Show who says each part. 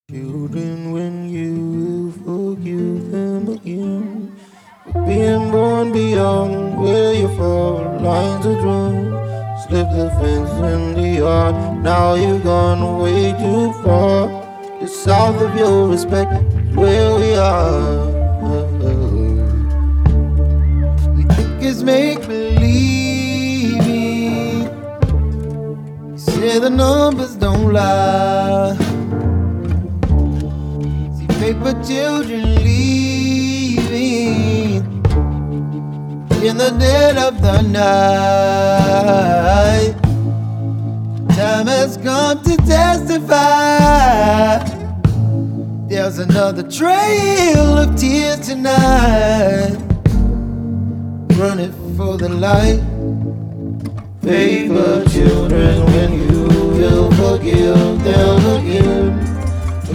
Speaker 1: Children, when you will forgive them again, for being born beyond where you fall, lines are drawn. Slip the fence in the yard, now you've gone way too far. The south of your respect is where we are. You think it's make believe, you say the numbers don't lie. Paper children leaving in the dead of the night. Time has come to testify. There's another trail of tears tonight, running for the light. Paper children, when you will forgive them again,